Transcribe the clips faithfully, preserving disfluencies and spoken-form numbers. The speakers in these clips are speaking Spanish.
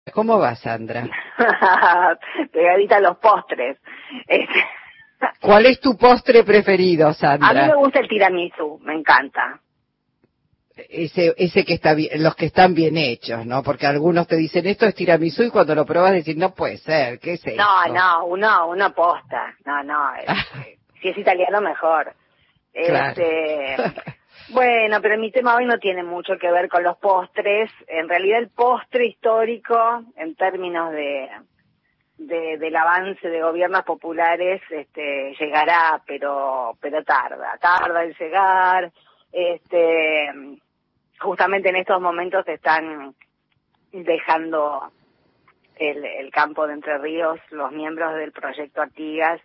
¿Cómo va, Sandra? Pegadita a los postres. Este, ¿Cuál es tu postre preferido, a mí Sandra? me gusta el tiramisú, me encanta. Ese, ese que está bien, los que están bien hechos, ¿no? Porque algunos te dicen esto es tiramisú y cuando lo pruebas decís no puede ser, ¿qué es No, esto? no, uno, uno posta. No, no, es- eh, si es italiano mejor. Claro. Este, bueno, pero mi tema hoy no tiene mucho que ver con los postres. En realidad el postre histórico, en términos de, de del avance de gobiernos populares, este, llegará, pero, pero tarda, tarda en llegar. Este, justamente en estos momentos están dejando el, el campo de Entre Ríos los miembros del proyecto Artigas,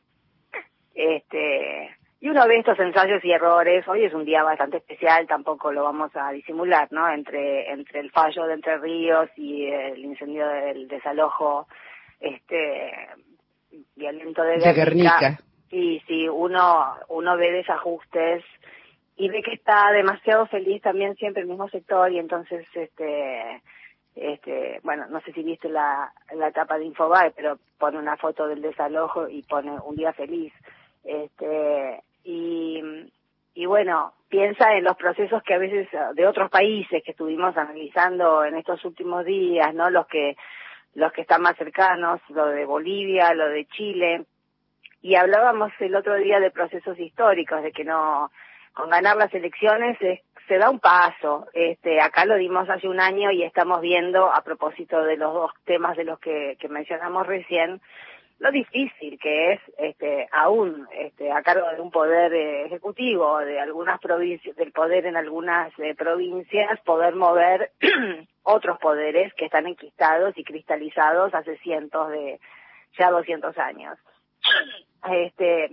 este, y uno ve estos ensayos y errores. Hoy es un día bastante especial, tampoco lo vamos a disimular, ¿no? Entre entre el fallo de Entre Ríos y el incendio del desalojo este violento de De Guernica. Guernica. Y si uno uno ve desajustes y ve que está demasiado feliz también siempre el mismo sector, y entonces este este bueno, no sé si viste la la etapa de Infobae, pero pone una foto del desalojo y pone un día feliz. Este, y, y bueno, piensa en los procesos que a veces de otros países que estuvimos analizando en estos últimos días, ¿no? Los que, los que están más cercanos, lo de Bolivia, lo de Chile, y hablábamos el otro día de procesos históricos, de que no, con ganar las elecciones es, se da un paso. Este, acá lo dimos hace un año y estamos viendo, a propósito de los dos temas de los que, que mencionamos recién, lo difícil que es, este, aún, este, a cargo de un poder eh, ejecutivo, de algunas provincias, del poder en algunas eh, provincias, poder mover otros poderes que están enquistados y cristalizados hace cientos de, ya doscientos años. Este,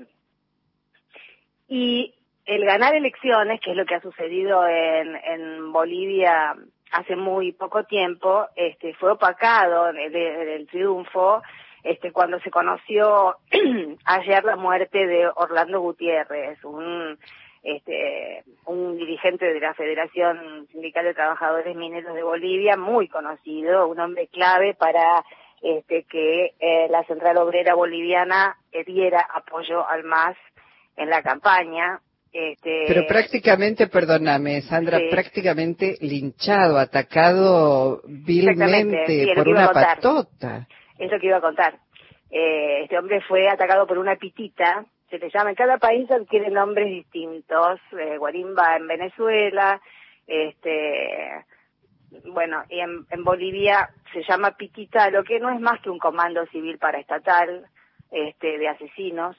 y el ganar elecciones, que es lo que ha sucedido en, en Bolivia hace muy poco tiempo, este, fue opacado el, el triunfo este, cuando se conoció ayer la muerte de Orlando Gutiérrez, un este, un dirigente de la Federación Sindical de Trabajadores Mineros de Bolivia, muy conocido, un hombre clave para este, que eh, la Central Obrera Boliviana eh, diera apoyo al M A S en la campaña. Pero Este, prácticamente, perdóname, Sandra, sí, prácticamente linchado, atacado exactamente, sí, vilmente es lo por que iba a una contar, patota. es lo que iba a contar. Eh, este hombre fue atacado por una pitita, se le llama, en cada país adquiere nombres distintos, eh, Guarimba en Venezuela, este, bueno, y en, en Bolivia se llama pitita, lo que no es más que un comando civil paraestatal, este, de asesinos,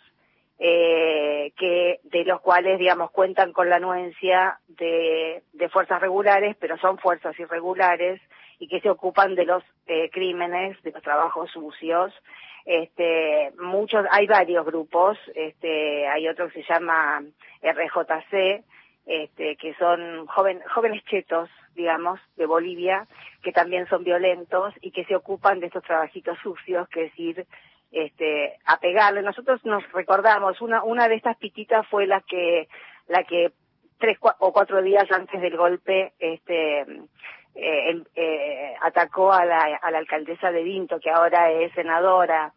eh, que de los cuales, digamos, cuentan con la anuencia de, de fuerzas regulares, pero son fuerzas irregulares y que se ocupan de los eh, crímenes, de los trabajos sucios. Este, muchos, hay varios grupos, este, hay otro que se llama R J C, este, que son joven, jóvenes chetos, digamos, de Bolivia, que también son violentos y que se ocupan de estos trabajitos sucios, que es ir este, a pegarle. Nosotros nos recordamos, una, una de estas pititas fue la que, la que tres cua- o cuatro días antes del golpe, este, eh, eh, atacó a la, a la alcaldesa de Vinto, que ahora es senadora.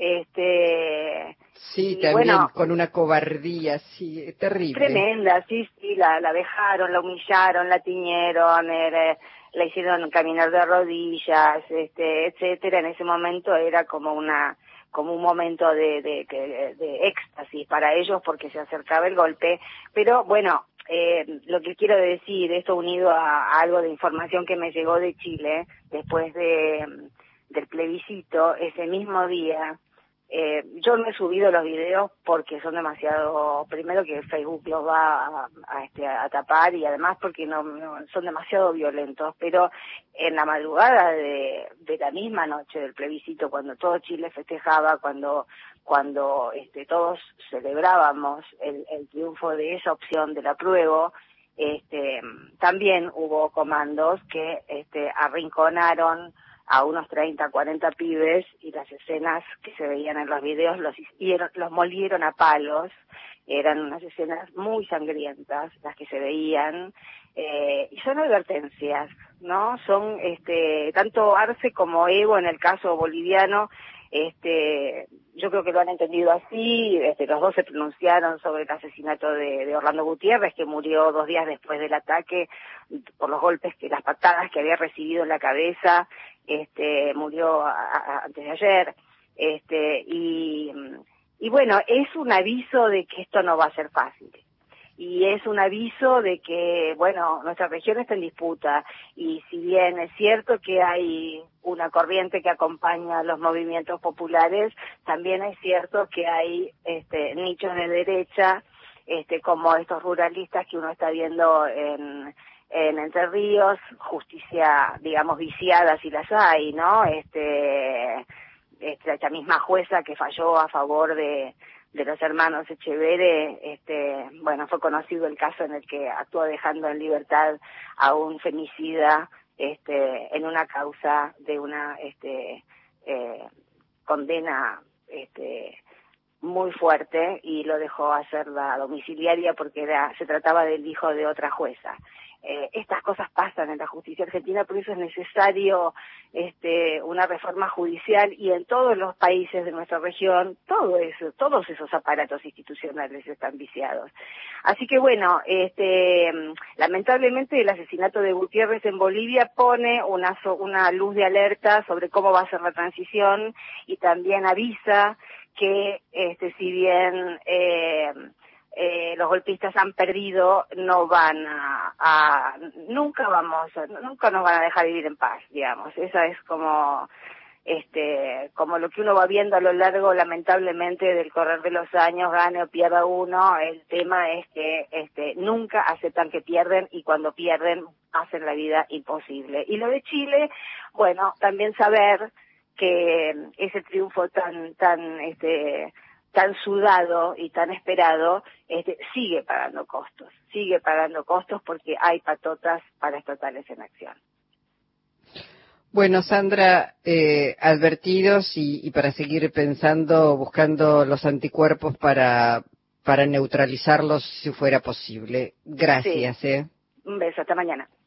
Este, Sí, y también bueno, con una cobardía, sí, terrible. tremenda, sí, sí, la, la dejaron, la humillaron, la tiñeron, eh, la hicieron caminar de rodillas, este, etcétera. En ese momento era como una, como un momento de, de, de, de éxtasis para ellos porque se acercaba el golpe. Pero bueno, eh, lo que quiero decir, esto unido a, a algo de información que me llegó de Chile después de del plebiscito, ese mismo día. Eh, yo no he subido los videos porque son demasiado, primero que Facebook los va a, a, este, a tapar, y además porque no, no son demasiado violentos, pero en la madrugada de, de la misma noche del plebiscito, cuando todo Chile festejaba, cuando cuando este, todos celebrábamos el, el triunfo de esa opción del apruebo, este, también hubo comandos que este, arrinconaron a unos treinta, cuarenta pibes, y las escenas que se veían en los videos los hicieron, los molieron a palos. Eran unas escenas muy sangrientas las que se veían, eh, y son advertencias, ¿no? Son, este, tanto Arce como Evo en el caso boliviano, este, yo creo que lo han entendido así. Este, los dos se pronunciaron sobre el asesinato de, de Orlando Gutiérrez, que murió dos días después del ataque por los golpes, que las patadas que había recibido en la cabeza. Este, murió a, a, antes de ayer, este, y y bueno, es un aviso de que esto no va a ser fácil. Y es un aviso de que, bueno, nuestra región está en disputa, y si bien es cierto que hay una corriente que acompaña los movimientos populares, también es cierto que hay este, nichos de derecha, este, como estos ruralistas que uno está viendo en, en Entre Ríos, justicia, digamos, viciada si las hay, ¿no? Este, este, esta misma jueza que falló a favor de de los hermanos Echeverre, este, bueno, fue conocido el caso en el que actuó dejando en libertad a un femicida, este, en una causa de una, este, eh, condena, este, muy fuerte, y lo dejó hacer la domiciliaria porque era, se trataba del hijo de otra jueza. Eh, estas cosas pasan en la justicia argentina, por eso es necesario este, una reforma judicial, y en todos los países de nuestra región, todo eso, todos esos aparatos institucionales están viciados. Así que bueno, este, lamentablemente el asesinato de Gutiérrez en Bolivia pone una, una luz de alerta sobre cómo va a ser la transición, y también avisa que este, si bien eh, Eh, los golpistas han perdido, no van a, a nunca vamos a, nunca nos van a dejar vivir en paz, digamos. Esa es como este como lo que uno va viendo a lo largo, lamentablemente, del correr de los años, gane o pierda uno. El tema es que este nunca aceptan que pierden, y cuando pierden hacen la vida imposible. Y lo de Chile, bueno, también saber que ese triunfo tan tan este tan sudado y tan esperado, este, sigue pagando costos, sigue pagando costos porque hay patotas para estatales en acción. Bueno, Sandra, eh, advertidos y, y para seguir pensando, buscando los anticuerpos para, para neutralizarlos si fuera posible. Gracias, Sí. eh. Un beso, hasta mañana.